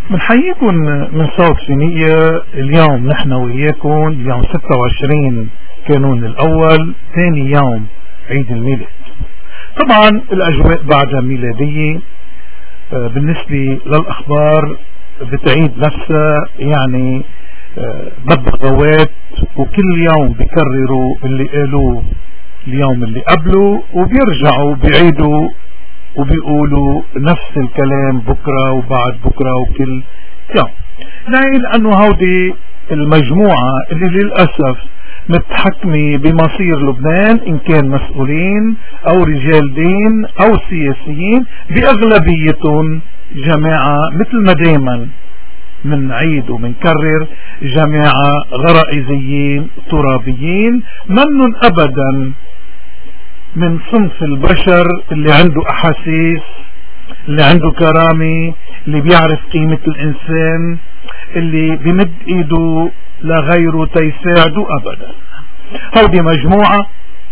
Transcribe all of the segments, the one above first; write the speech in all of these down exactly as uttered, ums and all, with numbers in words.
بنحييكم من صوت فينيقيا. اليوم نحن وياكم اليوم ستة وعشرين كانون الأول، ثاني يوم عيد الميلاد. طبعا الأجواء بعدها ميلادية. بالنسبة للأخبار بتعيد نفسها، يعني ببغاوات، وكل يوم بيكرروا اللي قالوه اليوم اللي قبله وبيرجعوا بيعيدوا وبيقولوا نفس الكلام بكرة وبعد بكرة وكل يوم. ليه؟ لأنه هودي المجموعة اللي للأسف متحكمة بمصير لبنان، إن كان مسؤولين أو رجال دين أو سياسيين، بأغلبيتهم جماعة مثل ما دايما من عيد ومنكرر، جماعة غرائزيين ترابيين، منن أبدا من صنف البشر اللي عنده أحاسيس، اللي عنده كرامة، اللي بيعرف قيمة الإنسان، اللي بمد إيده لغيره تيساعده أبدا. هودي مجموعة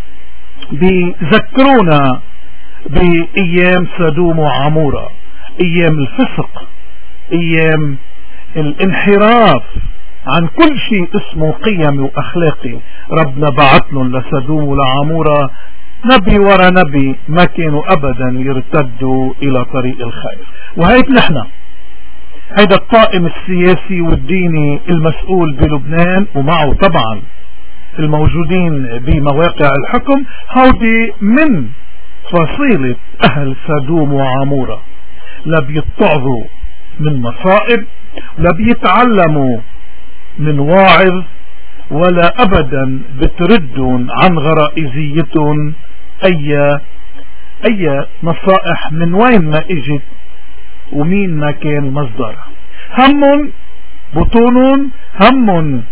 بيذكرونا بأيام سدوم وعمورة، أيام الفسق، أيام الانحراف عن كل شيء اسمه قيمي وأخلاقي. ربنا بعثنا لسدوم ولعمورة نبي ورا نبي، ما كانوا أبدا يرتدوا إلى طريق الخير. وهيك نحن، هيدا الطاقم السياسي والديني المسؤول بلبنان، ومعه طبعا الموجودين بمواقع الحكم، هودي من فصيلة أهل سدوم وعمورة، لا بيتعظوا من مصائب، لا بيتعلموا من واعظ، ولا أبدا بتردون عن غرائزيتهم أي أي نصائح من وين ما اجت ومين ما كان مصدرها. هم بطون، هم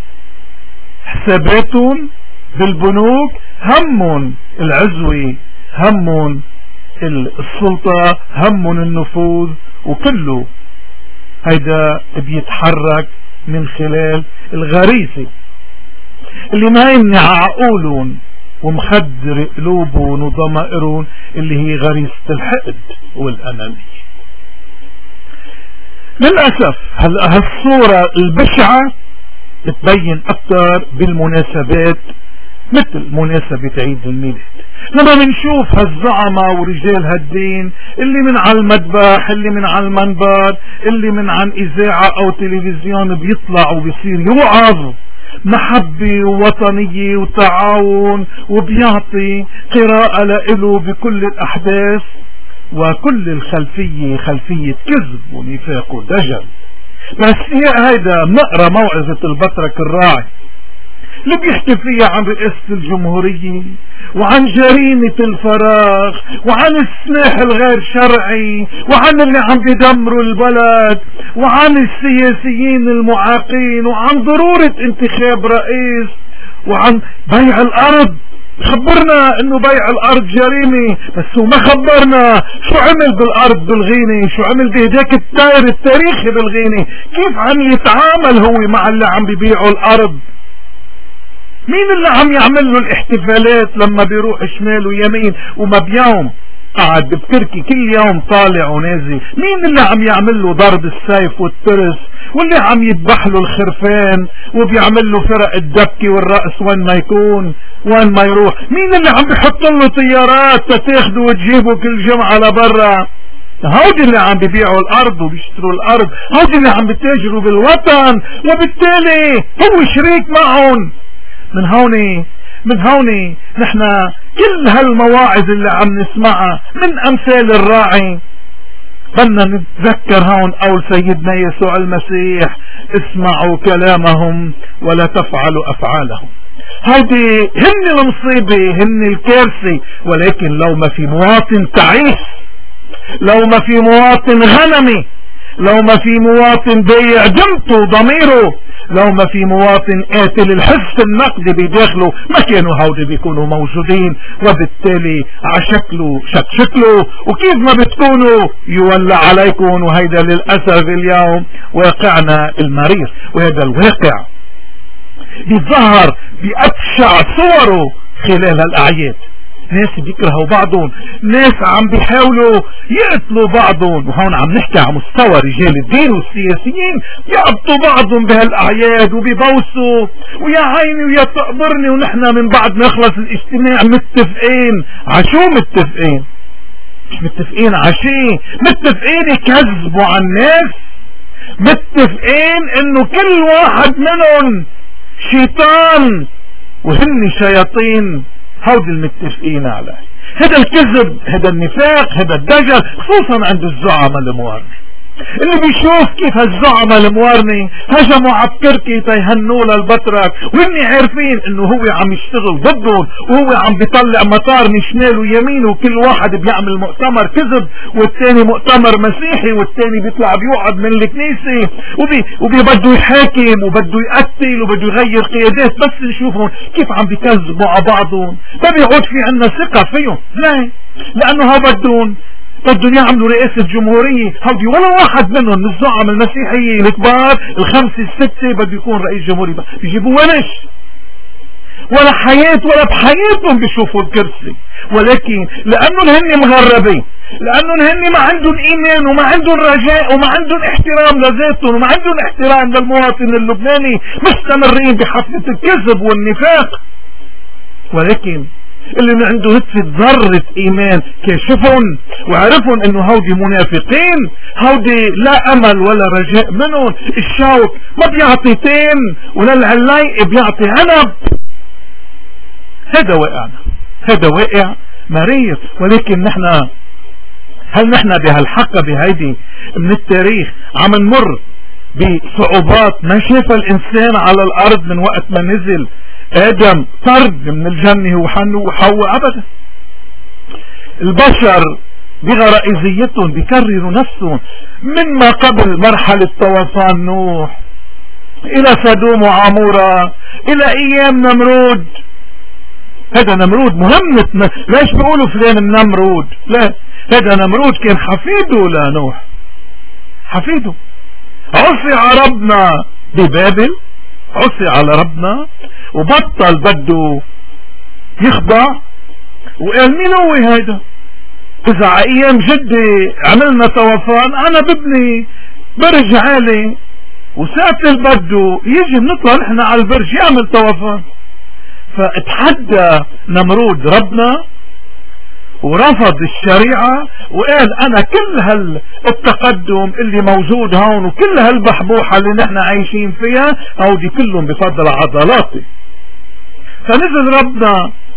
حساباتهم بالبنوك، هم العزوة، هم السلطة، هم النفوذ، وكله هيدا بيتحرك من خلال الغريزة اللي ما يمنع عقولهم ومخدر قلوبهم وضمائرهم، اللي هي غريزة الحقد والأنانية. للأسف هالصورة البشعة بتبين أكثر بالمناسبات مثل مناسبة عيد الميلاد، لما بنشوف هالزعمة ورجال هالدين اللي من على المذبح، اللي من على المنبر، اللي من عن إذاعة أو تلفزيون بيطلع وبيصير يوعظ محبة ووطنية وتعاون، وبيعطي قراءة لإله بكل الأحداث، وكل الخلفية خلفية كذب ونفاق ودجل. بس هي هيدا نقرأ موعظة البطرك الراعي اللي بيحكي فيها عن رئاسة الجمهورية، وعن جريمة الفراغ، وعن السلاح الغير شرعي، وعن اللي عم بيدمروا البلد، وعن السياسيين المعاقين، وعن ضرورة انتخاب رئيس، وعن بيع الأرض. خبرنا انه بيع الأرض جريمة، بس هو ما خبرنا شو عمل بالأرض بالغينة، شو عمل بهداك التاير التاريخي بالغينة، كيف عم يتعامل هو مع اللي عم بيبيعوا الأرض. مين اللي عم يعمل له الاحتفالات لما بيروح شمال ويمين وما بيوم قاعد بتركي كل يوم طالع ونازل؟ مين اللي عم يعمل له ضرب السيف والترس، واللي عم يذبح له الخرفان وبيعمل له فرق الدبكة والرقص وين ما يكون وين ما يروح؟ مين اللي عم بيحط له طيارات تتاخده وتجيبه كل جمعة لبرا؟ هودي اللي عم بيبيعوا الأرض وبيشتروا الأرض، هودي اللي عم بيتاجروا بالوطن، وبالتالي هو شريك معهم. من هوني من هوني نحن كل هالمواعظ اللي عم نسمعها من أمثال الراعي بدنا نتذكر هون قول سيدنا يسوع المسيح: اسمعوا كلامهم ولا تفعلوا أفعالهم. هذه هن المصيبة، هن الكارثة. ولكن لو ما في مواطن تعيس، لو ما في مواطن غنمي، لو ما في مواطن بيع دمته ضميره، لو ما في مواطن قاتل الحس النقدي بداخله، ما كانوا هودي بيكونوا موجودين. وبالتالي عشكلوا شكشكلوا، وكيف ما بتكونوا يولى عليكم. وهيدا للأسف اليوم واقعنا المرير، وهذا الواقع بيظهر بأبشع صوره خلال الأعياد. ناس بيكرهوا بعضهم، ناس عم بيحاولوا يقتلوا بعضهم. وهون عم نحكي على مستوى رجال الدين والسياسيين، يقبطوا بعضهم بهالاعياد وبيبوسوا ويا عيني ويا تقبرني، ونحن من بعد ما يخلص الاجتماع متفقين. عشو متفقين؟ مش متفقين عشي، متفقين يكذبوا على الناس، متفقين انه كل واحد منهم شيطان وهن شياطين. هودي المتفقين عليه. هذا الكذب، هذا النفاق، هذا الدجل، خصوصا عند الزعماء الموارنة اللي بيشوف كيف هالزعماء الموارنة هجموا عبكركي تيهنوا للبطرك، وهن عارفين انه هو عم يشتغل ضدهم، وهو عم بيطلع مطار من شمال ويمين، وكل واحد بيعمل مؤتمر كذب والتاني مؤتمر مسيحي، والتاني بيطلع بيوعد من الكنيسة وبي وبيبدو يحاكم وبده يقتل وبده يغير قيادات. بس نشوفهم كيف عم بيكذبوا على بعضهم، ما بيعود في عنا ثقة فيهم. ليه؟ لانه ها بدهم بدهم يعملوا رئاسة جمهورية. هودي ولا واحد منهم من الزعم المسيحيين الكبار الخمسة الستة بده يكون رئيس جمهورية، بيجيبوا ونش ولا حياة ولا بحياتهم بيشوفوا الكرسي. ولكن لأنهم هن مغربين، لأنهم هن ما عندهم إيمان وما عندهم رجاء وما عندهم احترام لذاتهم وما عندهم احترام للمواطن اللبناني، مستمرين بحفلة الكذب والنفاق. ولكن اللي ما عنده نتفة ذرة ايمان كاشفهم وعرفهم انه هودي منافقين، هودي لا امل ولا رجاء منهم. الشوك ما بيعطي تين ولا العلايق بيعطي عنب. هذا واقعنا، هذا واقع مرير. ولكن نحن هل نحن بهالحق بهيدي من التاريخ عم نمر بصعوبات ما شافها الانسان على الارض من وقت ما نزل آدم طرد من الجنة وحواء؟ أبدا. البشر بغرائزيتهم بيكرروا نفسهم من ما قبل مرحلة طوفان نوح إلى سدوم وعمورة إلى أيام نمرود. هذا نمرود مهمة، ليش بيقولوا فلان النمرود؟ لا، هذا نمرود كان حفيده لنوح، حفيده. عصي ربنا ببابل، عصي على ربنا وبطل بده يخضع، وقال مين هو هيدا؟ اذا ايام جدي عملنا طوفان انا ببني برج عالي وساتل بده يجي بنطلع نحن على البرج يعمل طوفان. فاتحدى نمرود ربنا ورفض الشريعة وقال انا كل هالتقدم اللي موجود هون وكل هالبحبوحة اللي نحن عايشين فيها هودي كلهم بفضل عضلاتي. فنزل ربنا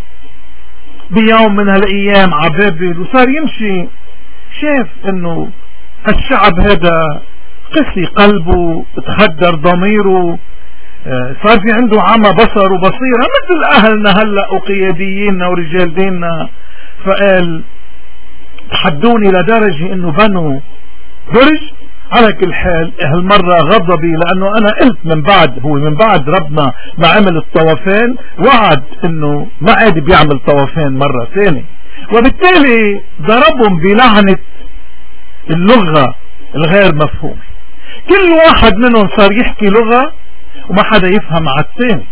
بيوم من هالايام عبابل وصار يمشي، شاف انه هالشعب هذا قسي قلبه، تخدر ضميره، صار في عنده عمى بصر وبصيرة مثل اهلنا هلا وقيادييننا ورجال ديننا. فقال تحدوني لدرجة انه بنوا برج. على كل حال هالمرة غضبي لانه انا قلت من بعد، هو من بعد ربنا ما عمل الطوفان وعد انه ما عاد بيعمل طوفان مرة ثانية، وبالتالي ضربهم بلعنة اللغة الغير مفهومة. كل واحد منهم صار يحكي لغة وما حدا يفهم على الثاني.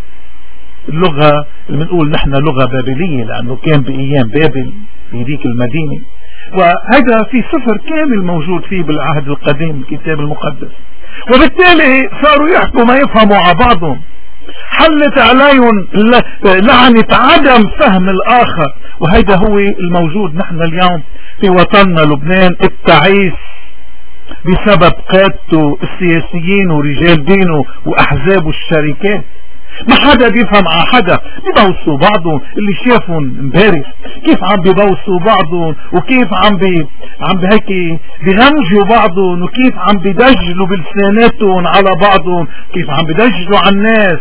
اللغة اللي بنقول نحن لغة بابلية لأنه كان بأيام بابل في ذيك المدينة، وهذا في سفر كامل موجود فيه بالعهد القديم الكتاب المقدس. وبالتالي صاروا يحكوا ما يفهموا على بعضهم، حلت عليهم لعنة عدم فهم الآخر. وهذا هو الموجود نحن اليوم في وطننا لبنان التعيس بسبب قادته السياسيين ورجال دينه وأحزابه الشركات. ما حدا بيفهم على حدا، بيبوسوا بعضهم. اللي شافهم امبارح كيف عم بيبوسوا بعضهم وكيف عم بي عم بهيك بيغنجوا بعضهم وكيف عم بيدجلوا بلساناتهم على بعضهم، كيف عم بيدجلوا على الناس.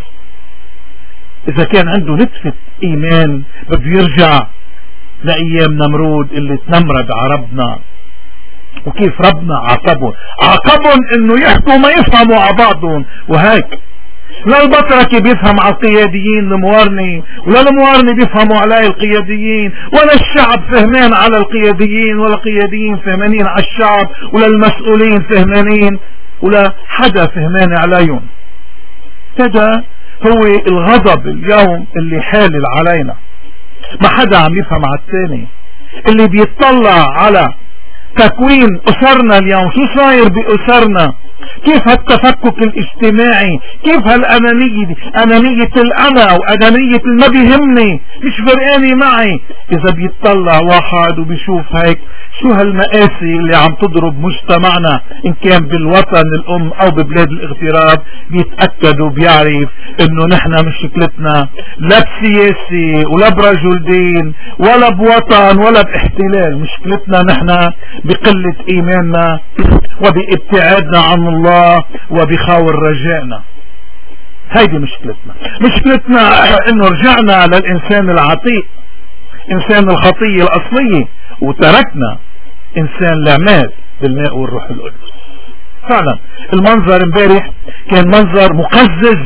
اذا كان عنده نتفة ايمان بده يرجع لايام نمرود اللي تنمرد على ربنا وكيف ربنا عاقبهم عاقبهم انه يحكوا ما يفهموا على بعضهم. وهيك لا البطركي بيفهم على القياديين الموارني ولا الموارني بيفهموا على القياديين ولا الشعب فهمان على القياديين ولا القياديين فهمانين على الشعب ولا المسؤولين فهمانين ولا حدا فهمان عليهم. هذا هو الغضب اليوم اللي حالل علينا. ما حدا عم يفهم على الثاني. اللي بيطلع على تكوين أسرنا اليوم، شو صاير بأسرنا، كيف هالتفكك الاجتماعي، كيف هالأنانية دي، أنانية الأنا وأنانية ما بيهمني مش فرقاني معي. إذا بيطلع واحد وبيشوف هيك شو هالمآسي اللي عم تضرب مجتمعنا إن كان بالوطن الأم أو ببلاد الاغتراب، بيتأكد وبيعرف إنه نحن مشكلتنا لا بسياسي ولا برجل دين ولا بوطن ولا باحتلال، مشكلتنا نحن بقلة إيماننا وبابتعادنا عن الله وبخاور رجائنا. هيدي مشكلتنا. مشكلتنا إنه رجعنا للإنسان العتيق، إنسان الخطية الأصلية، وتركنا إنسان العماد بالماء والروح القدس. فعلا المنظر امبارح كان منظر مقزز،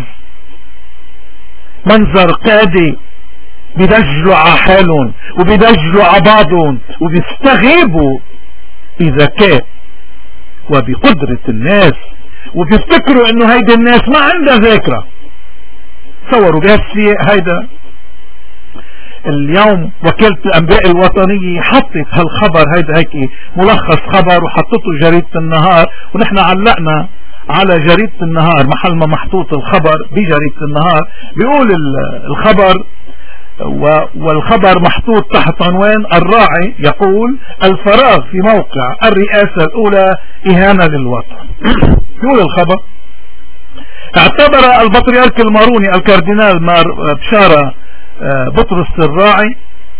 منظر قادي بيدجلوا على حالهم وبيدجلوا على بعضهم وبيستغيبوا بذكاء وبقدرة الناس، وبيفتكروا انه هيدا الناس ما عندها ذاكرة. تصوروا بهالسياق هيدا اليوم وكالة الأنباء الوطنية حطت هالخبر هيدا هيك ملخص خبر وحطته جريدة النهار، ونحن علقنا على جريدة النهار محل ما محطوط الخبر بجريدة النهار. بيقول الخبر والخبر محطوط تحت عنوان الراعي يقول الفراغ في موقع الرئاسة الأولى إهانة للوطن. يقول الخبر: اعتبر البطريرك الماروني الكاردينال مار بشارة بطرس الراعي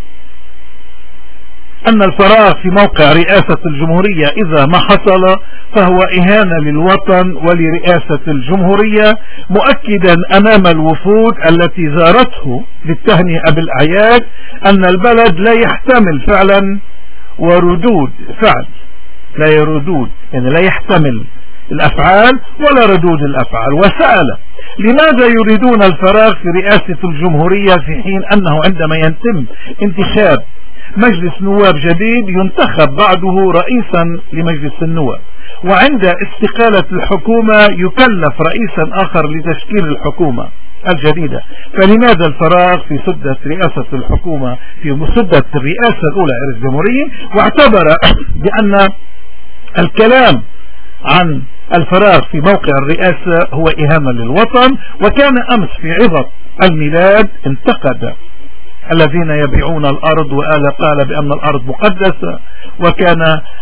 أن الفراغ في موقع رئاسة الجمهورية إذا ما حصل فهو إهانة للوطن ولرئاسة الجمهورية، مؤكدا أمام الوفود التي زارته للتهنئة بالأعياد أن البلد لا يحتمل فعلا وردود فعل، لا يردود يعني لا يحتمل الأفعال ولا ردود الأفعال. وسأل لماذا يريدون الفراغ في رئاسة الجمهورية في حين أنه عندما يتم انتخاب مجلس نواب جديد ينتخب بعده رئيسا لمجلس النواب، وعند استقالة الحكومة يكلف رئيسا آخر لتشكيل الحكومة الجديدة، فلماذا الفراغ في سدة رئاسة الحكومة في سدة الرئاسة الأولى للجمهورية؟ واعتبر بأن الكلام عن الفراغ في موقع الرئاسة هو إهانة للوطن. وكان أمس في عظة الميلاد انتقد الذين يبيعون الأرض وقال قال بأن الأرض مقدسة، وكان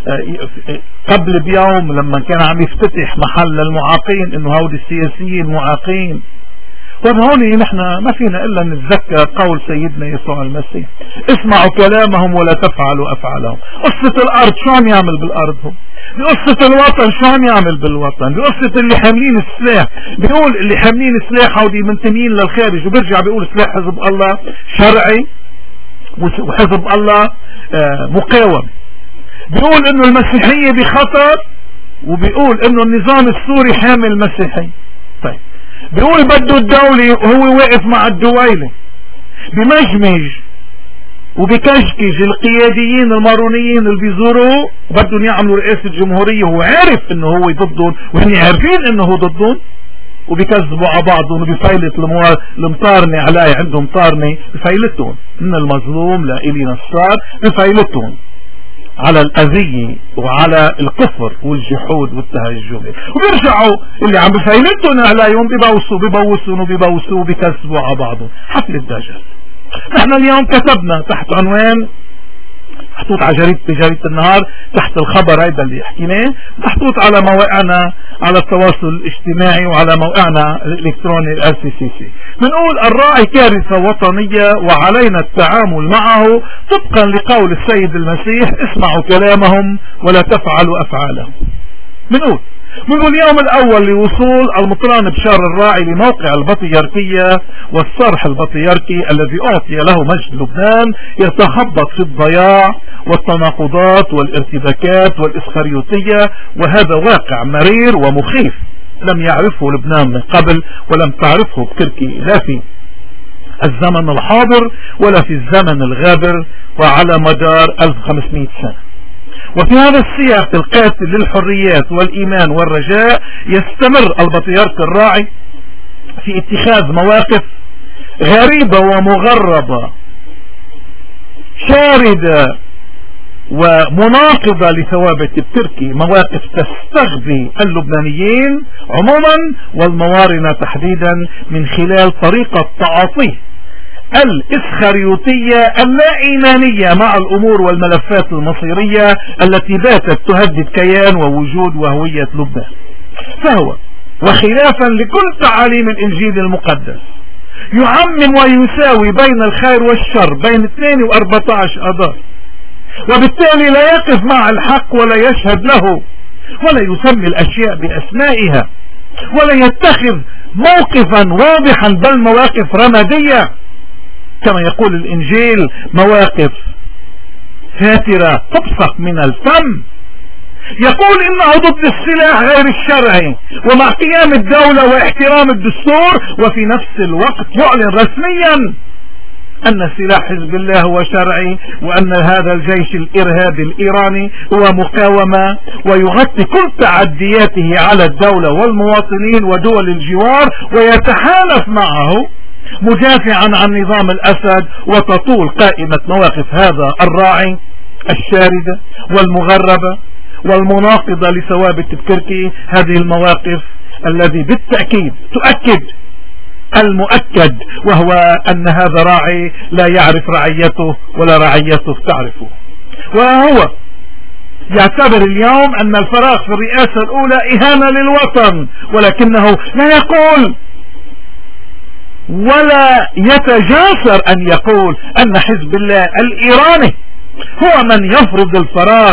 قبل بيوم لما كان عم يفتتح محل المعاقين انه هؤلاء السياسيين معاقين. وهون نحن ما فينا الا نتذكر قول سيدنا يسوع المسيح: اسمعوا كلامهم ولا تفعلوا افعالهم. قصة الارض شو عم يعمل بالارض؟ هم بقصة الوطن شو عم يعمل بالوطن؟ بقصة اللي حاملين السلاح، بيقول اللي حاملين السلاح هودي منتمين للخارج، وبرجع بيقول سلاح حزب الله شرعي وحزب الله مقاوم. بيقول انه المسيحية بخطر، وبيقول انه النظام السوري حامل مسيحي. طيب بيقول بده الدولة وهو واقف مع الدويلة بمجمج وبكشكش القياديين المارونيين اللي بيزوروه بدهم يعملوا رئاسة الجمهورية، وهو عارف انه هو ضدهم وهن عارفين انه هو ضدهم، وبيكذبوا على بعضهم وبيفايلت المطارنة علي عندهم مطارنة بفايلتهم من المظلوم لإلي نصار، بفايلتهم على الأذية وعلى الكفر والجحود والتهجم، وبيرجعوا اللي عم بفايلتهم عليهم بيبوسوا بيبوسوا وبيبوسوا وبيكذبوا على بعضهم. حفل الدجل. نحن اليوم كتبنا تحت عنوان محطوط على جريدة جريدة النهار تحت الخبر هيدا اللي حكيناه، محطوط على مواقعنا على التواصل الاجتماعي وعلى موقعنا الالكتروني ال سي سي سي. بنقول الراعي كارثة وطنية وعلينا التعامل معه طبقا لقول السيد المسيح: اسمعوا كلامهم ولا تفعلوا افعالهم. بنقول منذ اليوم الأول لوصول المطران بشار الراعي لموقع البطيركية والصرح البطيركي الذي أعطي له مجد لبنان يتخبط في الضياع والتناقضات والارتباكات والإسخريوطية، وهذا واقع مرير ومخيف لم يعرفه لبنان من قبل ولم تعرفه بتركي لا في الزمن الحاضر ولا في الزمن الغابر وعلى مدار ألف وخمسمائة سنة. وفي هذا السياق القاتل للحريات والإيمان والرجاء يستمر البطيرك الراعي في اتخاذ مواقف غريبة ومغربة شاردة ومناقضة لثوابت التركي، مواقف تستغذي اللبنانيين عموما والموارنة تحديدا من خلال طريقة تعاطيه الإسخريوطية اللا إيمانية مع الأمور والملفات المصيرية التي باتت تهدد كيان ووجود وهوية لبنان. فهو وخلافا لكل تعاليم الإنجيل المقدس يعمم ويساوي بين الخير والشر بين اثنين واربعة عشر أذار، وبالتالي لا يقف مع الحق ولا يشهد له ولا يسمي الأشياء بأسمائها ولا يتخذ موقفا واضحا بل مواقف رمادية كما يقول الإنجيل، مواقف فاترة تبصق من الفم. يقول إنه ضد السلاح غير الشرعي ومع قيام الدولة واحترام الدستور، وفي نفس الوقت يعلن رسميا أن سلاح حزب الله هو شرعي وأن هذا الجيش الإرهابي الإيراني هو مقاومة، ويغطي كل تعدياته على الدولة والمواطنين ودول الجوار ويتحالف معه مدافعا عن نظام الأسد. وتطول قائمة مواقف هذا الراعي الشاردة والمغربة والمناقضة لثوابت التركي، هذه المواقف الذي بالتأكيد تؤكد المؤكد وهو أن هذا راعي لا يعرف رعيته ولا رعيته تعرفه، وهو يعتبر اليوم أن الفراغ في الرئاسة الأولى إهانة للوطن، ولكنه لا يقول ولا يتجاسر أن يقول أن حزب الله الإيراني هو من يفرض الفراغ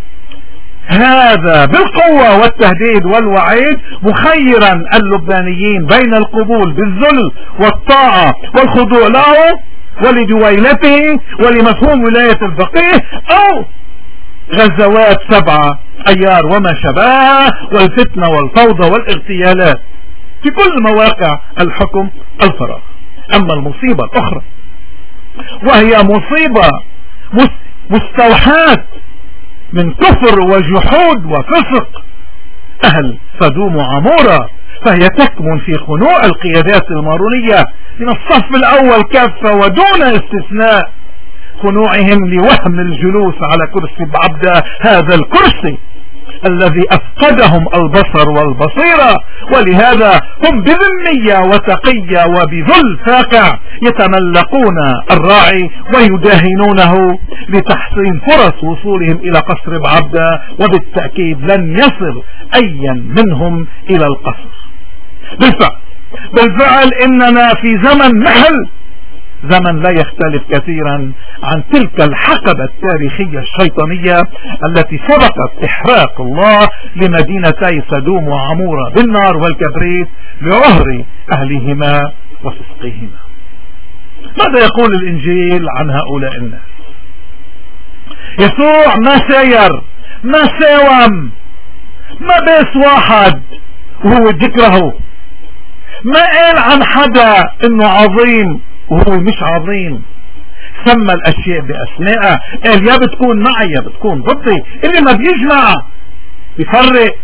هذا بالقوة والتهديد والوعيد، مخيرا اللبنانيين بين القبول بالذل والطاعة والخضوع له ولدويلته ولمفهوم ولاية الفقيه أو غزوات سبعة أيار وما شبهها والفتنة والفوضى والاغتيالات في كل مواقع الحكم الفراغ. أما المصيبة الأخرى وهي مصيبة مستوحاة من كفر وجحود وفسق أهل سدوم وعمورة، فهي تكمن في خنوع القيادات المارونية من الصف الأول كافة ودون استثناء، خنوعهم لوهم الجلوس على كرسي بعبدة، هذا الكرسي الذي أفقدهم البصر والبصيرة، ولهذا هم بذمية وتقية وبذل فاقع يتملقون الراعي ويداهنونه لتحسين فرص وصولهم إلى قصر بعبدة، وبالتأكيد لن يصل أي منهم إلى القصر. بالفعل بالفعل إننا في زمن محل، زمن لا يختلف كثيرا عن تلك الحقبة التاريخية الشيطانية التي سبقت إحراق الله لمدينتي سدوم وعمورة بالنار والكبريت لعهر أهلهما وفسقهما. ماذا يقول الإنجيل عن هؤلاء الناس؟ يسوع ما سير ما ساوم ما بس واحد وهو ذكره، ما قال عن حدا انه عظيم وهو مش عظيم، سمى الاشياء باسمائها، قال يا بتكون معي يا بتكون ضدي، اللي ما بيجمع بيفرق.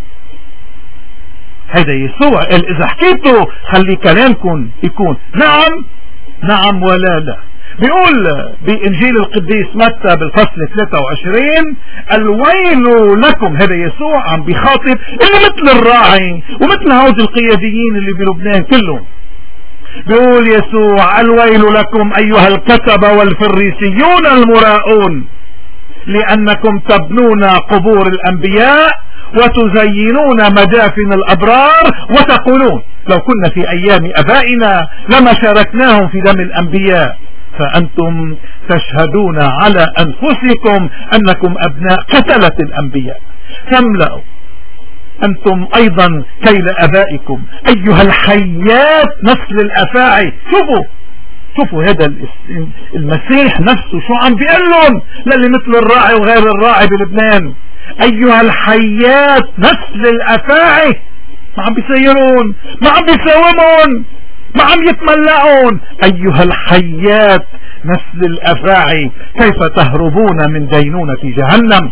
هيدا يسوع قال اذا حكيتوا خلي كلامكم يكون نعم نعم ولا لا. بيقول بإنجيل القديس متى بالفصل ثلاثة وعشرين الويل لكم، هذا يسوع عم بيخاطب اللي مثل الراعي ومثل هؤلاء القياديين اللي بلبنان كلهم. بيقول يسوع الويل لكم أيها الكتبة والفريسيون المراؤون، لأنكم تبنون قبور الأنبياء وتزينون مدافن الأبرار وتقولون لو كنا في أيام أبائنا لما شاركناهم في دم الأنبياء، فأنتم تشهدون على أنفسكم أنكم أبناء قتلة الأنبياء، فاملأوا أنتم أيضا كيل أبائكم أيها الحيات نسل الأفاعي. شوفوا شوفوا هذا المسيح نفسه شو عم بيقلن للي مثل الراعي وغير الراعي بلبنان، أيها الحيات نسل الأفاعي. ما عم بيسيرون، ما عم بيساومون، ما عم يتملعون، أيها الحيات نسل الأفاعي كيف تهربون من دينونة جهنم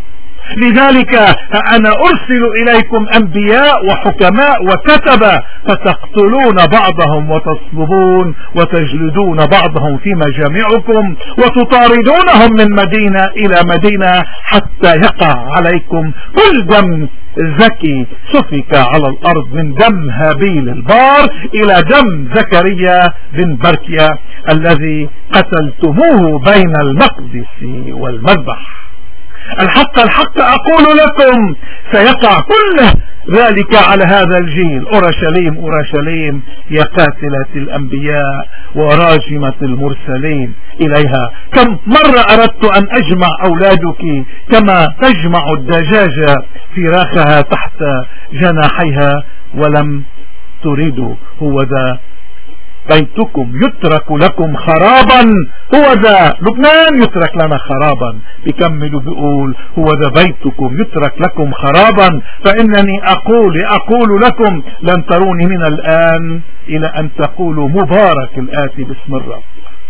لذلك أنا أرسل إليكم أنبياء وحكماء وكتبة فتقتلون بعضهم وتصلبون وتجلدون بعضهم في مجامعكم وتطاردونهم من مدينة إلى مدينة حتى يقع عليكم كل دم زكي سفك على الأرض من دم هابيل البار إلى دم زكريا بن بركيا الذي قتلتموه بين المقدس والمذبح. الحق الحق أقول لكم سيقع كل ذلك على هذا الجيل. أورشليم أورشليم يا قاتلة الأنبياء وراجمة المرسلين إليها، كم مرة أردت أن أجمع أولادك كما تجمع الدجاجة فراخها تحت جناحيها ولم تريدوا. هو ذا بيتكم يترك لكم خرابا، هو ذا لبنان يترك لنا خرابا. بيكملوا بيقول هو ذا بيتكم يترك لكم خرابا فإنني أقول أقول لكم لن تروني من الآن إلى أن تقولوا مبارك الآتي باسم الرب.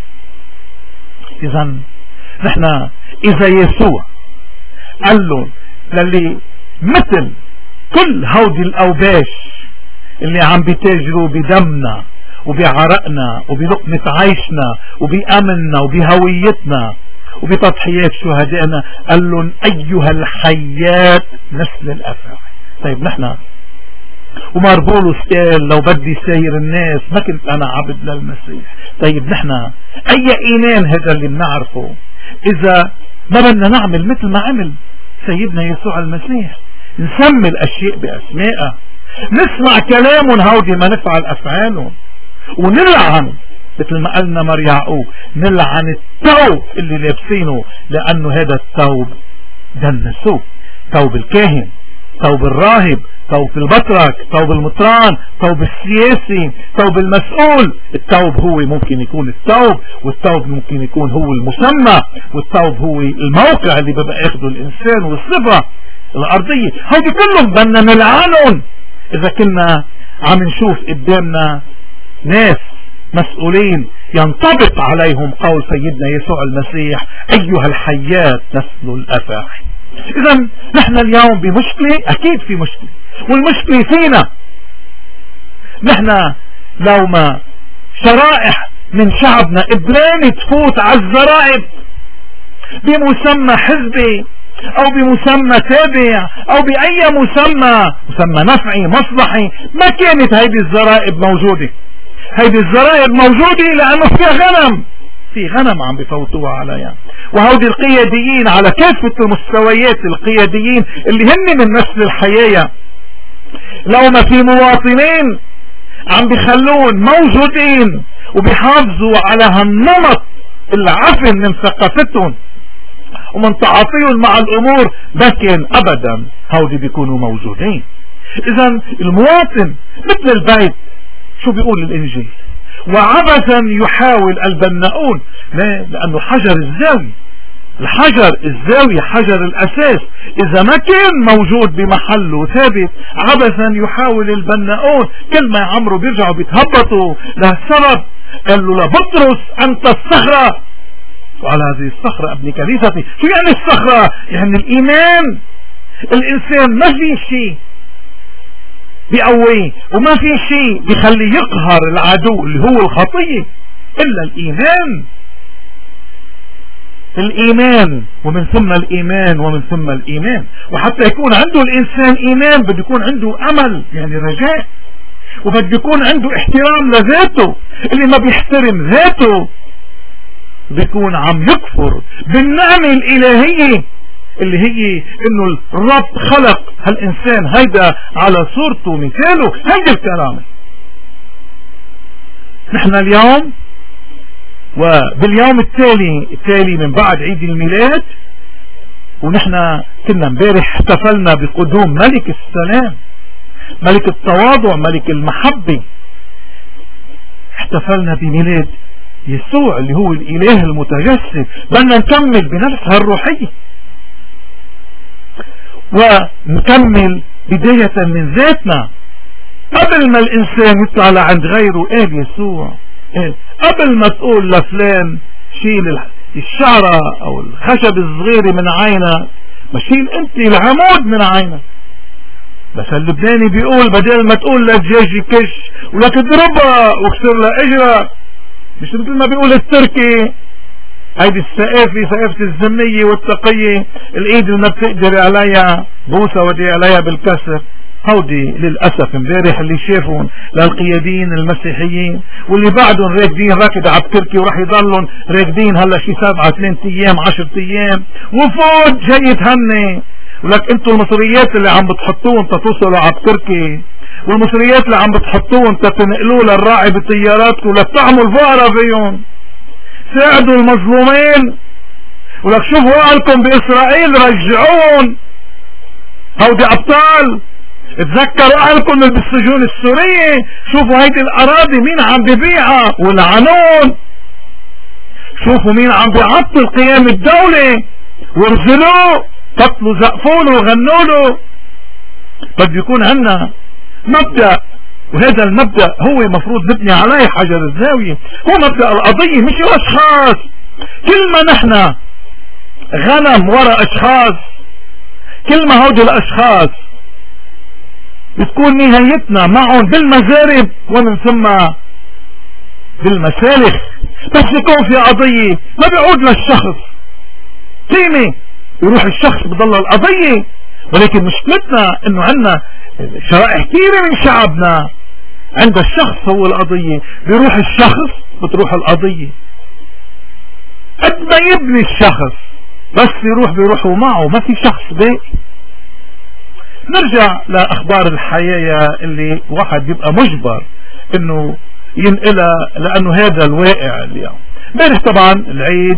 إذا نحن إذا يسوع قال له للي مثل كل هودي الأوباش اللي عم بيتاجروا بدمنا وبعرقنا وبلقمة عيشنا وبأمننا وبهويتنا وبتضحيات شهدائنا، قال لهم أيها الحيات نسل الأفاعي. طيب نحن ومار بولس قال لو بدي ساير الناس ما كنت أنا عبد للمسيح. طيب نحن أي إيمان هذا اللي بنعرفه إذا ما بدنا نعمل مثل ما عمل سيدنا يسوع المسيح، نسمي الأشياء بأسمائها، نسمع كلامهم هودي ما نفعل أفعالهم، ونلعن مثل ما قالنا مر يعقوب نلعن الثوب اللي لابسينه لأنه هذا الثوب دنسوه، ثوب الكاهن، ثوب الراهب، ثوب البطرك، ثوب المطران، ثوب السياسي، ثوب المسؤول. الثوب هو ممكن يكون الثوب، والثوب ممكن يكون هو المسمى، والثوب هو الموقع اللي ببقى ياخده الإنسان والصفة الأرضية. هودي كلهم بدنا نلعنهم إذا كنا عم نشوف قدامنا ناس مسؤولين ينطبق عليهم قول سيدنا يسوع المسيح أيها الحيات نسل الأفاعي. إذا نحن اليوم بمشكلة، أكيد في مشكلة، والمشكلة فينا نحن. لو ما شرائح من شعبنا قدران تفوت على الزرائب بمسمى حزبي او بمسمى تابع او باي مسمى مسمى نفعي مصلحي، ما كانت هيدي الزرائب موجودة. هيدي الزرائب موجودة لانه فيها غنم، في غنم عم بفوتوها عليها. وهودي القياديين على كافة المستويات، القياديين اللي هن من نسل الحياة، لو ما في مواطنين عم بيخلون موجودين وبيحافظوا على هالنمط العفن من ثقافتهم ومن تعاطيهم مع الامور، لكن ابدا هودي بيكونوا موجودين. اذا المواطن مثل البيت، شو بيقول الانجيل؟ وعبثا يحاول البناؤون، لانه حجر الزاوية، الحجر الزاوية حجر الاساس اذا ما كان موجود بمحله ثابت، عبثا يحاول البناؤون، كل ما يعمروا بيرجعوا بيتهبطوا. لهالسبب قال له لبطرس انت الصخرة وعلى هذه الصخرة ابني كنيستي. شو يعني الصخرة؟ يعني الايمان. الانسان ما في شيء بيقويه وما في شيء بيخلي يقهر العدو اللي هو الخطية الا الايمان. الايمان ومن ثم الايمان ومن ثم الايمان. وحتى يكون عنده الانسان ايمان بده يكون عنده امل، يعني رجاء، وبده يكون عنده احترام لذاته. اللي ما بيحترم ذاته بيكون عم يكفر بالنعمة الالهية اللي هي انه الرب خلق هالانسان هيدا على صورته ومثاله. هيدا الكلام. نحن اليوم وباليوم التالي التالي من بعد عيد الميلاد، ونحن كنا امبارح احتفلنا بقدوم ملك السلام، ملك التواضع، ملك المحبة. احتفلنا بميلاد يسوع اللي هو الاله المتجسد. بدنا نكمل بنفس هالروحية ونكمل بداية من ذاتنا. قبل ما الانسان يطلع لعند غيره قال يسوع، قبل ما تقول لفلان شيل الشعرة او الخشب الصغير من عينه بشيل انت العمود من عينك. بس اللبناني بيقول بدل ما تقول للدجاج كش ولك اضربها واكسر لها اجرها، مش مثل ما بيقول التركي هيدي الثقافة، ثقافة الذمية والتقية، الايد اللي ما بتقدر عليها بوسة ودي عليها بالكسر. هودي للأسف امبارح اللي شافون للقيادين المسيحيين واللي بعدهم راكدين راكد على تركي وراح يضلون راكدين هلا شي سبعة ثلاث ايام عشرة ايام وفوت جاي تهني. ولك انتوا المصريات اللي عم بتحطوهم تتوصلوا على تركي، والمصريات اللي عم بتحطوهم تتنقلوا للراعي بطياراتكم لتعملوا الفقراء فيهم، ساعدوا المظلومين. ولك شوفوا اهلكم باسرائيل رجعون، هودي ابطال. اتذكروا اهلكم بالسجون السورية، شوفوا هيدي الاراضي مين عم ببيعها والعنون، شوفوا مين عم بيعطل قيام الدولة وارزلوه قتلوا زقفوله وغنوله. قد يكون عنا مبدأ، وهذا المبدأ هو مفروض نبني عليه حجر الزاوية، هو مبدأ القضية مش الاشخاص. كل ما نحن غنم وراء اشخاص، كل ما هودي الاشخاص بتكون نهايتنا معهم بالمزارب ومن ثم بالمسالخ. بس يكون في قضية ما بيعود للشخص قيمة، يروح الشخص بضل القضية. ولكن مشكلتنا انه عندنا شرائح كثيرة من شعبنا عند الشخص هو القضية، بيروح الشخص بتروح القضية. قد ما يبني الشخص بس يروح بيروحوا معه، ما في شخص باقي. نرجع لاخبار الحياة اللي واحد بيبقى مجبر انه ينقلها لانه هذا الواقع اليوم. امبارح طبعا العيد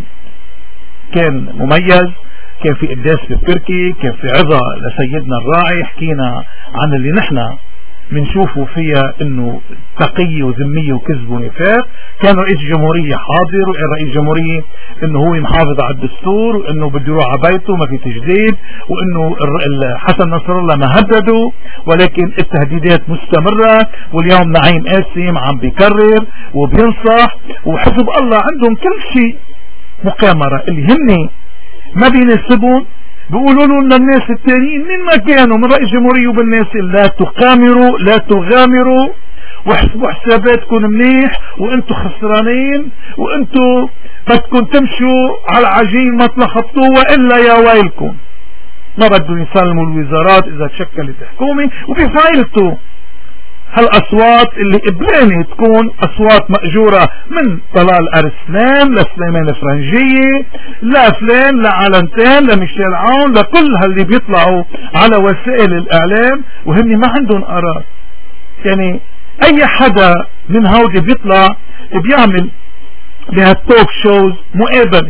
كان مميز، كان في قداس في التركي، كان في عظة لسيدنا الراعي، حكينا عن اللي نحن بنشوفه فيها انه تقي وذمية وكذب ونفاق. كان رئيس جمهورية حاضر، وقال رئيس جمهورية انه هو محافظ على الدستور، وانه بده يروح على بيته ما في تجديد، وانه حسن نصر الله ما هدده، ولكن التهديدات مستمرة. واليوم نعيم قاسم عم بيكرر وبينصح، وحزب الله عندهم كل شيء مقامرة اللي هن ما بيناسبهم بيقولوا له ان الناس التانيين من ما كانوا من رئيس جمهورية وبالناس لا تقامروا لا تغامروا، واحسبوا حساباتكم منيح، وانتوا خسرانين، وانتوا بدكم تمشوا على عجين ما تلخبطوا، والا يا ويلكم. ما بدهم يسلموا الوزارات اذا تشكلت حكومة، وبفايلته هالاصوات اللي قبلاني تكون اصوات مأجورة من طلال ارسلان لسليمان الفرنجية لفلان لعلنتين لميشيل عون لكل هاللي بيطلعوا على وسائل الاعلام وهن ما عندهم قرار. يعني اي حدا من هودي بيطلع بيعمل بهالتوك شوز مقابلة،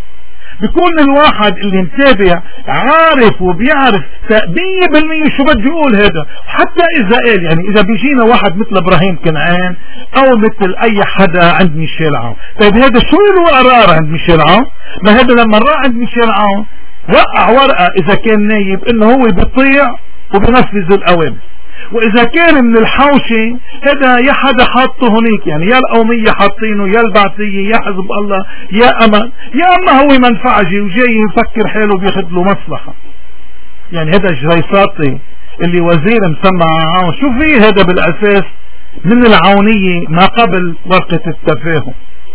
بيكون الواحد اللي متابع عارف وبيعرف مية بالمية شو بده يقول هذا. حتى اذا قال يعني اذا بيجينا واحد مثل ابراهيم كنعان او مثل اي حدا عند ميشيل عون، طيب هذا شو له قرار عند ميشيل عون؟ ما هذا لما راح عند ميشيل عون وقع ورقة اذا كان نايب انه هو بيطيع وبنفذ الاوامر، واذا كان من الحوشي هذا يا حدا حاطه هنيك، يعني يا القومية حاطينه يا البعثية يا حزب الله يا امل، يا اما هو منفعجي وجاي يفكر حاله بياخد له مصلحة. يعني هذا الجريساطي اللي وزير مسمى عون شو فيه هذا بالاساس من العونية ما قبل ورقة التفاهم.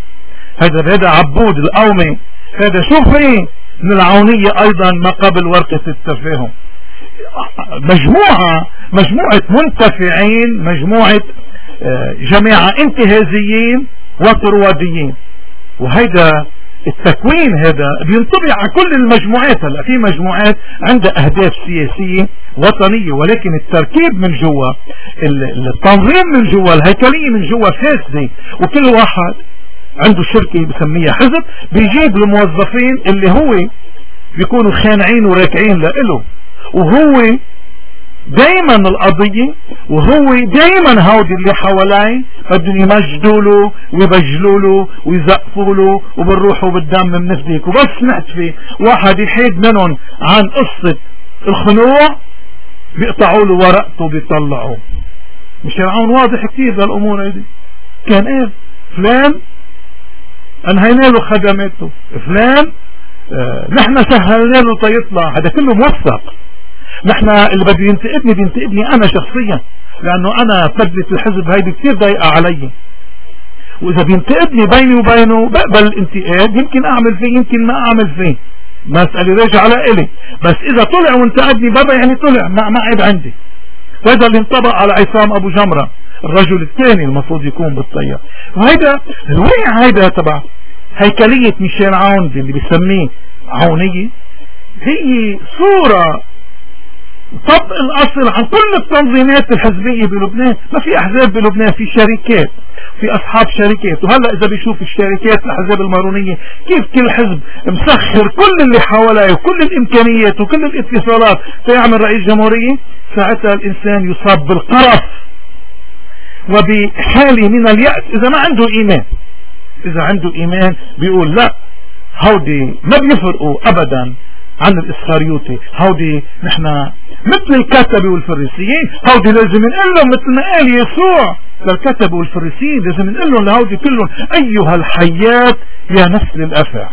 هذا هذا عبود القومي، هذا شو فيه من العونية ايضا ما قبل ورقة التفاهم. مجموعة مجموعة منتفعين، مجموعة جماعة انتهازيين وطرواديين. وهذا التكوين هذا بينطبع على كل المجموعات. هلا في مجموعات عندها اهداف سياسية وطنية، ولكن التركيب من جوا، التنظيم من جوا، الهيكلية من جوا فاسدة، وكل واحد عنده شركة بسميها حزب بيجيب الموظفين اللي هو بيكونوا خانعين وراكعين لإله، وهو دايما القضية، وهو دايما هودي اللي حواليه بدهم يمجدوا له ويبجلوا له ويزقفوا له وبالروح وبالدم بنفديك. وبس نحتفي واحد يحيد منهم عن قصة الخنوع بيقطعوا له ورقته وبيطلعوه. مش عون واضح كتير بالامور هيدي. كان ايه فلان انهينا له خدماته، فلان اه نحن سهلنا له تيطلع، هذا كله موثق. نحن اللي بده ينتقدني بينتقدني انا شخصيا، لانه انا بدلة الحزب هيدي كثير ضايقة علي، واذا بينتقدني بيني وبينه بقبل الانتقاد، يمكن اعمل فيه يمكن ما اعمل فيه، مسألة راجعة لإلي. بس اذا طلع وانتقدني برا يعني طلع، ما ما عيب عندي. وهذا اللي انطبق على عصام ابو جمرة الرجل الثاني المفروض يكون بالطيار. وهيدا الوقع هيدا تبع هيكلية ميشيل عون اللي بيسميه عونية، هي صورة طبق الأصل عن كل التنظيمات الحزبية بلبنان. ما في أحزاب بلبنان، في شركات، في أصحاب شركات. وهلأ إذا بيشوف الشركات الأحزاب المارونية كيف كل حزب مسخر كل اللي حواليه وكل الإمكانيات وكل الاتصالات فيعمل رئيس جمهورية، ساعتها الإنسان يصاب بالقرف وبحالة من اليأس إذا ما عنده إيمان. إذا عنده إيمان بيقول لا، هودي ما بيفرقوا أبدا عن الإسخاريوطي، هودي نحن مثل الكتبة والفريسيين، هودي لازم نقول لهم مثل ما قال يسوع للكتبة والفريسيين، لازم نقول لهم لهودي كلهم أيها الحيات يا نسل الأفع.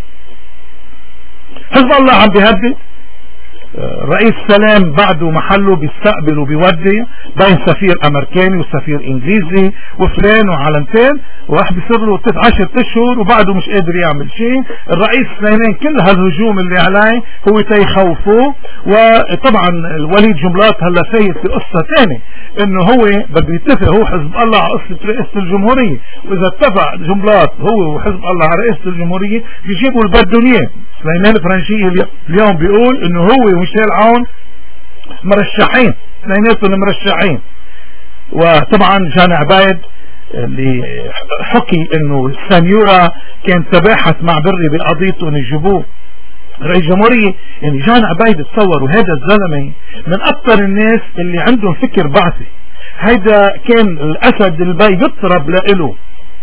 حزب الله عم بيهدد، رئيس سلام بعده محله بيستقبل وبيودي بين سفير امريكاني وسفير انجليزي وفلان وعلمتين، وراح بيصير له عشرة اشهر وبعده مش قادر يعمل شيء. الرئيس سليمان كل هالهجوم اللي عليه هو تيخوفه. وطبعا الوليد جملات هلا فايت في قصة ثانية، انه هو بده يتفق هو حزب الله على قصة رئاسة الجمهورية، واذا اتفق جملات هو وحزب الله على رئاسة الجمهورية بيجيبوا اللي بدهم اياه. سليمان فرنشي اليوم بيقول انه هو وميشيل عون مرشحين، اثنيناتهم مرشحين. وطبعا جان عبايد اللي حكي انه السنيورة كان تباحث مع بري بقضيته ان يجيبوه رئيس جمهورية. يعني جان عبايد تصوروا هذا الزلمة من اكثر الناس اللي عندهم فكر بعثي. هيدا كان الاسد البي يطرب لإله،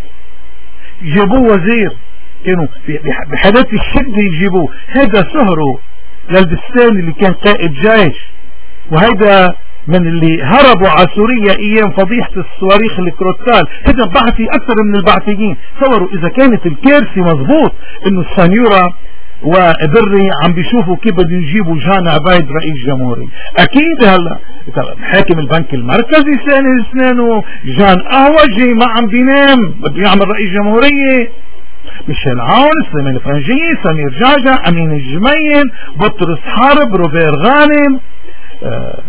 يجيبوه وزير، كانوا بحالات الشدة يجيبوه. هذا سهره للبستان اللي كان قائد جيش، وهيدا من اللي هربوا على سوريا ايام فضيحة الصواريخ الكروتال. هذا بعثي اكثر من البعثيين. تصوروا اذا كانت الكارثة مضبوط انه السنيورة وبري عم بيشوفوا كيف بده يجيبوا جان عبايد رئيس جمهوري. اكيد هلا حاكم البنك المركزي سنة سنانه، جان قهوجي ما عم بينام بده يعمل رئيس جمهورية، ميشيل عون، سليمان فرنجي، سمير جعجع، امين الجميل، بطرس حرب، روبير غانم، آه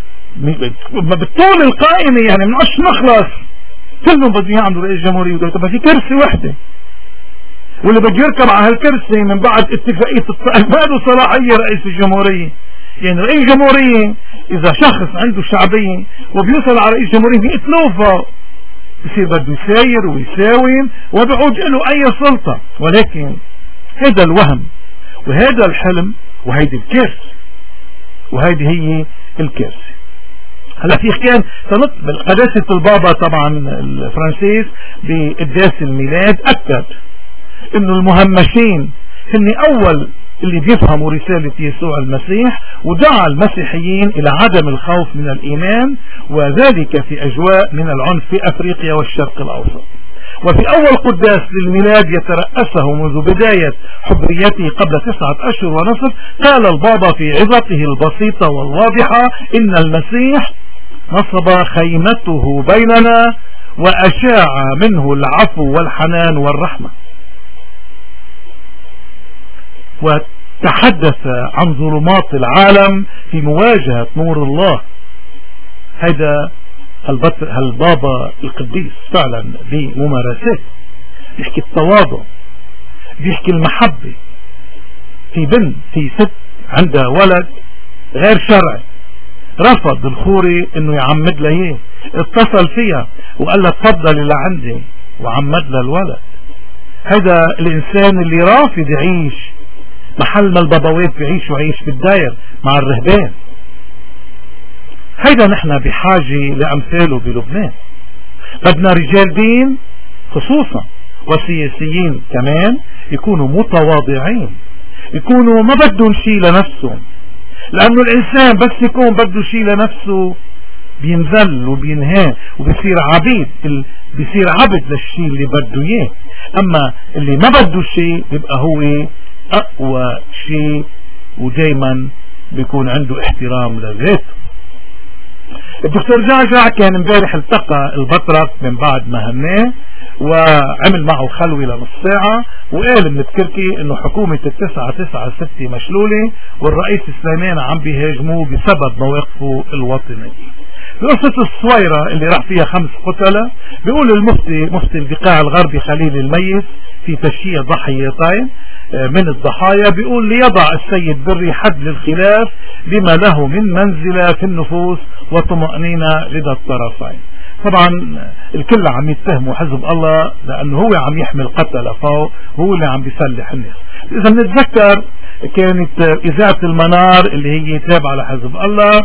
بالطول القائمة يعني من عش نخلص كلهم بده يعملوا رئيس جمهورية. طب في كرسي وحدة، واللي بده يركب على هالكرسي من بعد اتفاقية الطائف ما له صلاحية رئيس الجمهورية. يعني رئيس جمهورية اذا شخص عنده شعبية وبيوصل على رئيس جمهورية بيقتلوه، بصير بده يساير ويساوم وبعود له اي سلطة. ولكن هذا الوهم وهذا الحلم وهيدي الكارثة، وهيدي هي الكارثة. هلا في كان طلب قداسة البابا طبعا الفرنسيس بقداس الميلاد اكد انه المهمشين هن اول اللي بيفهموا رسالة يسوع المسيح، ودعا المسيحيين الى عدم الخوف من الايمان، وذلك في اجواء من العنف في افريقيا والشرق الاوسط. وفي اول قداس للميلاد يترأسه منذ بداية حبريته قبل تسعة اشهر ونصف، قال البابا في عظته البسيطة والواضحة ان المسيح نصب خيمته بيننا واشاع منه العفو والحنان والرحمة، وتحدث عن ظلمات العالم في مواجهة نور الله. هذا البابا القديس فعلا بممارسات، بيحكي التواضع، بيحكي المحبة. في بنت في ست عندها ولد غير شرعي، رفض الخوري انه يعمد لها اياه، اتصل فيها وقال لها تفضلي لعندي وعمد لها الولد. هذا الانسان اللي رافض يعيش محل ما البابوات بيعيشوا عيش في الداير مع الرهبان. هيدا نحن بحاجة لأمثاله بلبنان. بدنا رجال دين خصوصا وسياسيين كمان يكونوا متواضعين، يكونوا ما بدهم شيء لنفسهم، لأنه الإنسان بس يكون بده شيء لنفسه بينزل وبينهان وبيصير عبيد، بيصير عبد للشيء اللي بده اياه. اما اللي ما بده شيء يبقى هو اقوى شيء، ودايما بيكون عنده احترام لذاته. الدكتور جعجع كان امبارح التقى البطرك من بعد ما هناه وعمل معه خلوة لنص ساعة، وقال من بكركي انه حكومة التسعة تسعة ستة مشلولة والرئيس سليمان عم بيهاجموه بسبب مواقفه الوطنية. بقصة الصويرة اللي راح فيها خمس قتلة، بيقول المفتي مفتي البقاع الغربي خليل الميس في تشييع ضحيتين من الضحايا، بيقول ليضع السيد بري حد للخلاف بما له من منزلة في النفوس وطمأنينة لدى الطرفين. طبعا الكل عم يتهموا حزب الله لأنه هو عم يحمل قتلة فوق، هو اللي عم بيسلح الناس. إذا نتذكر كانت إذاعة المنار اللي هي تابعة لحزب الله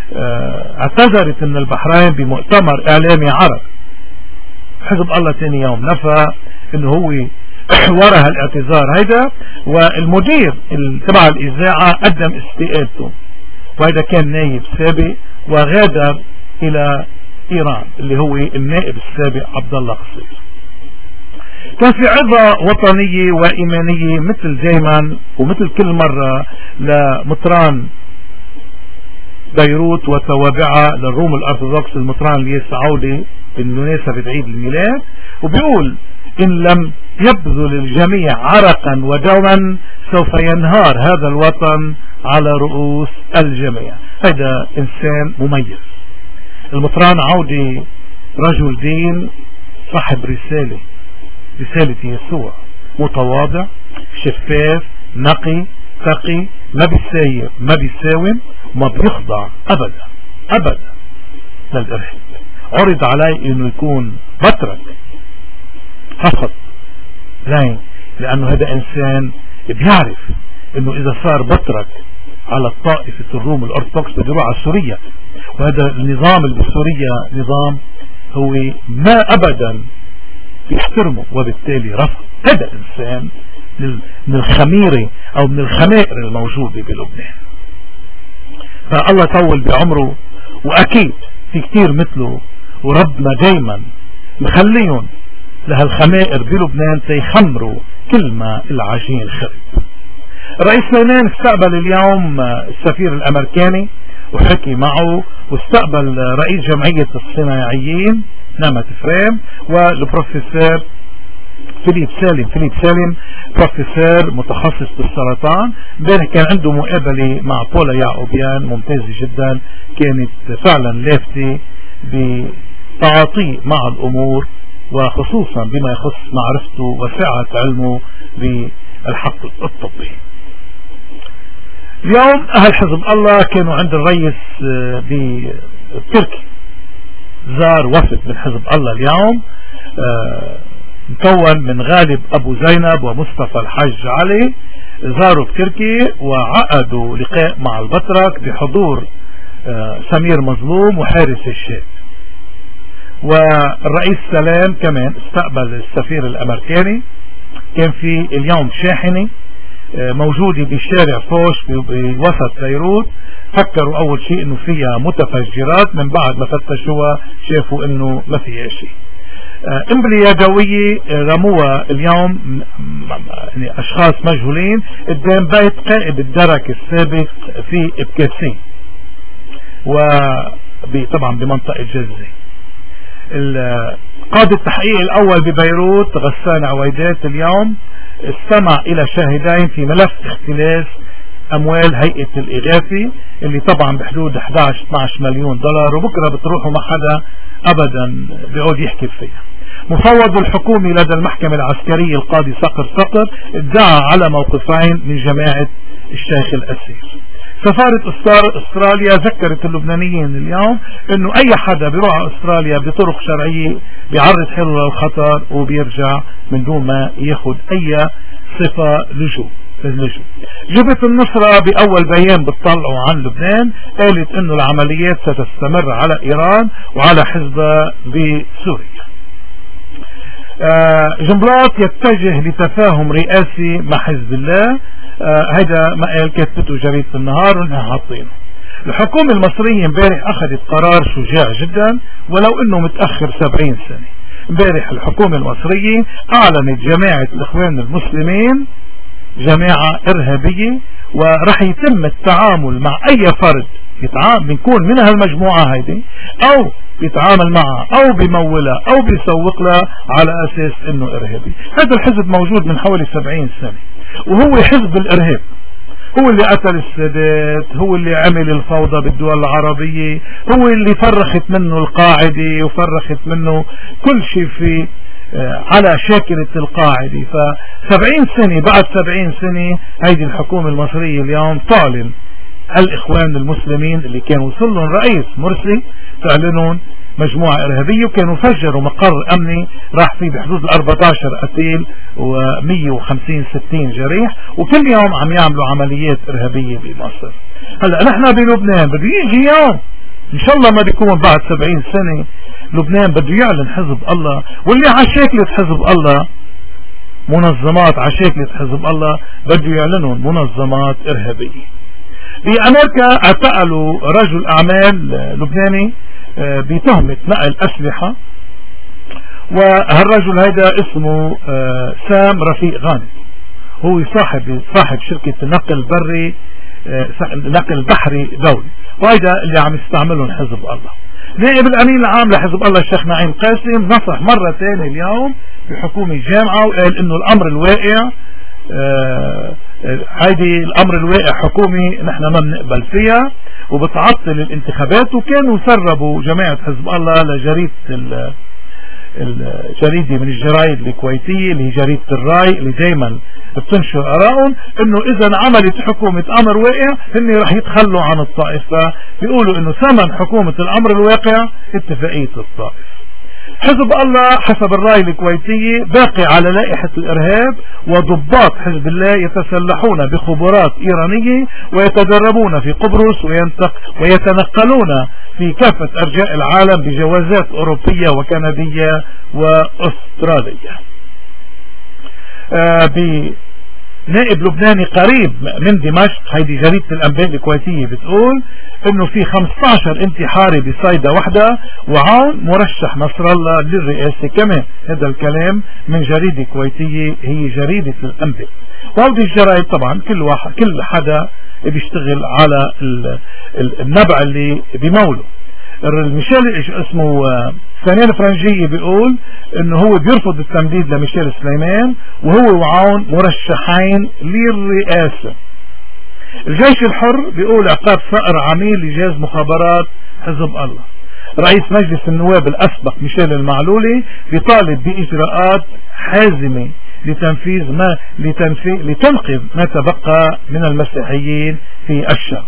اعتذرت من البحرين بمؤتمر إعلامي عرب. حزب الله تاني يوم نفى انه هو ورا هالاعتذار هيدا، والمدير تبع الإذاعة قدم استقالته، وهذا كان نائب سابق وغادر إلى إيران اللي هو النائب السابق عبد الله قصير. كان في عظة وطنية وإيمانية مثل دايما ومثل كل مرة لمطران بيروت وتوابعها للروم الأرثوذكس المطران الياس عودة بالمناسبة عيد الميلاد، وبيقول إن لم يبذل الجميع عرقا ودما سوف ينهار هذا الوطن على رؤوس الجميع. هذا إنسان مميز. المطران عودة رجل دين صاحب رسالة، رسالة يسوع، متواضع شفاف نقي تقي، ما بيساير ما بيساوم، ما بيخضع أبدا أبدا للإرهاب. عرض عليه إنه يكون بطرك فقط، لا، لأنه هذا إنسان بيعرف إنه إذا صار بطرك على الطائفة الروم الأرثوذكس بده يروح على سوريا، وهذا النظام اللي بسوريا نظام هو ما أبدا بيحترمه، وبالتالي رفض. هذا إنسان من الخميرة أو من الخمائر الموجودة بلبنان. فالله طول بعمره، وأكيد في كتير مثله، وربنا دايما مخليهم لهالخمائر بلبنان تيخمروا كل ما العجين خرب. الرئيس سليمان استقبل اليوم السفير الأمريكاني وحكي معه، واستقبل رئيس جمعية الصناعيين نعمة فريم والبروفيسور فيليب سالم. فيليب سالم بروفيسور متخصص بالسرطان. امبارح كان عنده مقابلة مع بولا يعقوبيان ممتازة جدا، كانت فعلا لافتة بتعاطيه مع الأمور، وخصوصا بما يخص معرفته وسعة علمه بالحق الطبي. اليوم أهل حزب الله كانوا عند الرئيس بتركي، زار وفد من حزب الله اليوم مكون من غالب أبو زينب ومصطفى الحج علي، زاروا بتركي وعقدوا لقاء مع البطرك بحضور سمير مظلوم وحارس الشاب. والرئيس سلام كمان استقبل السفير الأمريكاني. كان في اليوم شاحنة موجودة بشارع فوش بوسط بيروت، فكروا أول شيء إنه فيها متفجرات، من بعد ما فتشوها شافوا إنه ما فيها شيء. قنبلة يدوية رموها اليوم يعني أشخاص مجهولين قدام بيت قائد الدرك السابق في إبكاسين، وطبعا بمنطقة جزة. قاضي التحقيق الأول ببيروت غسان عويدات اليوم استمع إلى شاهدين في ملف اختلاس أموال هيئة الإغاثة اللي طبعا بحدود احد عشر اثني عشر مليون دولار، وبكرة بتروحوا ما حدا أبدا بيقعد يحكي فيها. مفوض الحكومي لدى المحكمة العسكرية القاضي صقر صقر ادعى على موقفين من جماعة الشيخ الأسير. سفارة استراليا ذكرت اللبنانيين اليوم انه اي حدا بيروح على استراليا بطرق شرعية بيعرض حاله للخطر وبيرجع من دون ما ياخد اي صفة لجوء. جبهة النصرة بأول بيان بتطلعوا عن لبنان قالت انه العمليات ستستمر على ايران وعلى حزبها بسوريا. آه جنبلاط يتجه لتفاهم رئاسي مع حزب الله. هذا آه ما قال كتبته جريدة النهار ونحن حاطينه. الحكومة المصرية امبارح اخذت قرار شجاع جدا ولو انه متأخر سبعين سنة. امبارح الحكومة المصرية اعلنت جماعة الاخوان المسلمين جماعة إرهابية، ورح يتم التعامل مع أي فرد بيكون من هالمجموعة هيدي أو بيتعامل معها أو بيمولها أو بيسوق لها على أساس إنه إرهابي. هذا الحزب موجود من حوالي سبعين سنة، وهو حزب الإرهاب، هو اللي قتل السادات، هو اللي عمل الفوضى بالدول العربية، هو اللي فرخت منه القاعدة وفرخت منه كل شيء في على شاكلة القاعدة. فسبعين سنة بعد سبعين سنة هيدي الحكومة المصرية اليوم تعلن الإخوان المسلمين اللي كانوا وصل لهم رئيس مرسي تعلنون مجموعة إرهابية، وكانوا فجروا مقر أمني راح فيه بحدود الأربعة عشر قتيل ومية وخمسين ستين جريح، وكل يوم عم يعملوا عمليات إرهابية بمصر. هلأ نحن بلبنان بده يجي يوم إن شاء الله ما بيكون بعد سبعين سنة لبنان بده يعلن حزب الله، واللي على شكلة حزب الله منظمات على شكلة حزب الله بده يعلنون منظمات إرهابية. بأمريكا اعتقلوا رجل أعمال لبناني بتهمة نقل أسلحة، وهالرجل هذا اسمه سام رفيق غانم، هو صاحب صاحب شركة نقل بري نقل بحري دولي، وهذا اللي عم يستعملهم حزب الله. نائب الأمين العام لحزب الله الشيخ نعيم قاسم نصح مرة ثانية اليوم بحكومة جامعة وقال إنه الأمر الواقع هيدي الأمر الواقع حكومي نحن ما بنقبل فيها وبتعطل الانتخابات. وكانوا سربوا جماعة حزب الله لجريدة الجريدة من الجرايد الكويتية اللي هي جريدة الراي اللي دايما بتنشر آراءهم انه اذا عملت حكومة امر واقع هن رح يتخلوا عن الطائفة، بيقولوا انه ثمن حكومة الامر الواقع اتفاقية الطائف. حزب الله حسب الراي الكويتية باقي على لائحة الإرهاب، وضباط حزب الله يتسلحون بخبرات إيرانية ويتدربون في قبرص ويتنقلون في كافة أرجاء العالم بجوازات أوروبية وكندية وأسترالية. آه نائب لبناني قريب من دمشق، هيدي جريدة الأنباء الكويتية بتقول انه في خمسة عشر انتحاري بصيدا وحدة، وعون مرشح نصر الله للرئاسة كمان. هذا الكلام من جريدة كويتية هي جريدة الأنباء. وهذه الجرائد طبعا كل واحد كل حدا بيشتغل على النبع اللي بموله. ميشيل اسمه ثانية الفرنجية بيقول انه هو بيرفض التمديد لميشيل سليمان، وهو وعون مرشحين للرئاسة. الجيش الحر بيقول عقاب صقر عميل لجهاز مخابرات حزب الله. رئيس مجلس النواب الأسبق ميشيل المعلولي بيطالب بإجراءات حازمة لتنفيذ ما لتنفيذ لتنقذ ما تبقى من المسيحيين في الشرق.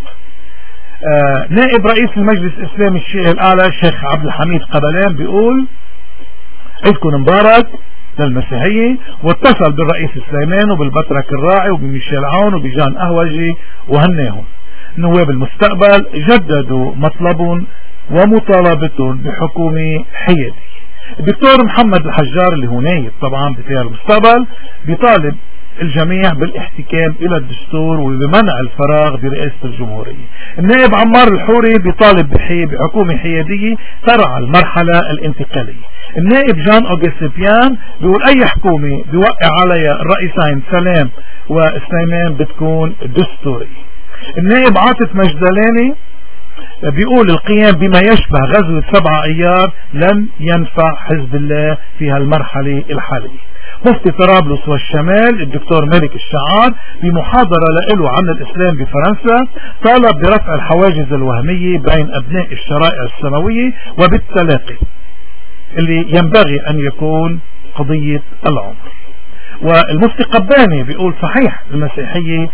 آه نائب رئيس المجلس الإسلامي الشيعي الأعلى الشيخ عبد الحميد قبلان بيقول عيدكم مبارك للمسيحية، واتصل بالرئيس سليمان وبالبطرك الراعي وبميشيل عون وبجان أهوجي وهناهم. نواب المستقبل جددوا مطلبهم ومطالبتهم بحكومة حيادية. الدكتور محمد الحجار اللي هو نايب طبعا بتيار المستقبل بيطالب الجميع بالاحتكام الى الدستور وبمنع الفراغ برئاسة الجمهورية. النائب عمار الحوري بيطالب بحكومة حيادية ترعى المرحلة الانتقالية. النائب جان اوغسبيان بيقول اي حكومة بيوقع عليها الرئيسين سلام وسليمان بتكون دستورية. النائب عاطف مجدلاني بيقول القيام بما يشبه غزوة سبعة ايار لن ينفع حزب الله في هالمرحلة الحالية. مفتي طرابلس والشمال الدكتور مالك الشعار بمحاضرة له عن الإسلام بفرنسا طالب برفع الحواجز الوهمية بين أبناء الشرائع السماوية وبالتلاقي اللي ينبغي أن يكون قضية العمر. والمفتي قباني بيقول صحيح المسيحية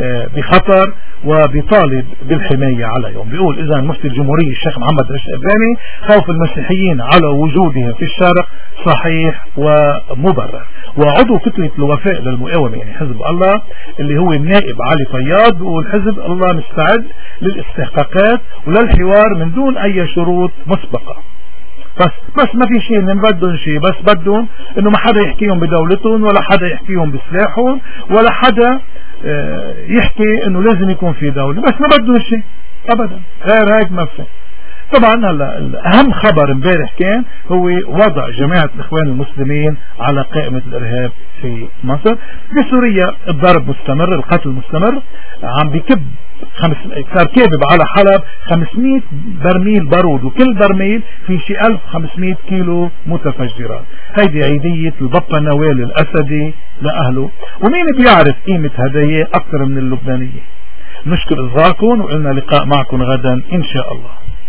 بخطر وبيطالب بالحماية عليهم. بيقول إذا مفتي الجمهورية الشيخ محمد رشيد أباني خوف المسيحيين على وجودهم في الشرق صحيح ومبرر. وعضو فكرة الوفاء للمقاومة يعني حزب الله اللي هو النائب علي فياض بيقول حزب الله مستعد للاستحقاقات وللحوار من دون أي شروط مسبقة. بس بس ما في شيء من بدهم شيء، بس بدهم انه ما حدا يحكيهم بدولتهم ولا حدا يحكيهم بسلاحهم ولا حدا اه يحكي انه لازم يكون في دولة، بس ما بدهم شيء ابدا غير هيك ما في. طبعا هلا اهم خبر امبارح كان هو وضع جماعة الاخوان المسلمين على قائمة الارهاب في مصر. في سوريا الضرب مستمر، القتل مستمر، عم بكب خمس صار كابب على حلب خمسمية برميل بارود، وكل برميل في شي ألف وخمسمية كيلو متفجرات. هيدي عيدية البابا نوال الاسدي لاهله، ومين بيعرف قيمة هدايا اكثر من اللبنانية. نشكر اصغائكم، وقلنا لقاء معكم غدا ان شاء الله.